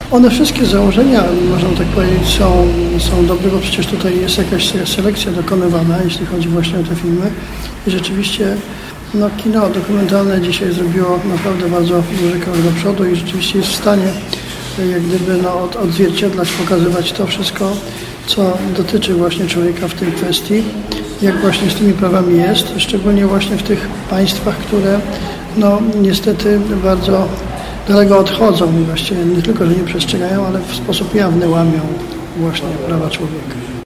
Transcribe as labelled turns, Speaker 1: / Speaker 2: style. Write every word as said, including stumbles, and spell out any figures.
Speaker 1: One wszystkie założenia, można tak powiedzieć, są, są dobre, bo przecież tutaj jest jakaś selekcja dokonywana, jeśli chodzi właśnie o te filmy. I rzeczywiście no, kino dokumentalne dzisiaj zrobiło naprawdę bardzo duży krok do przodu i rzeczywiście jest w stanie jak gdyby no, od, odzwierciedlać, pokazywać to wszystko, co dotyczy właśnie człowieka w tej kwestii, jak właśnie z tymi prawami jest, szczególnie właśnie w tych państwach, które no niestety bardzo daleko odchodzą i właściwie nie tylko, że nie przestrzegają, ale w sposób jawny łamią właśnie prawa człowieka.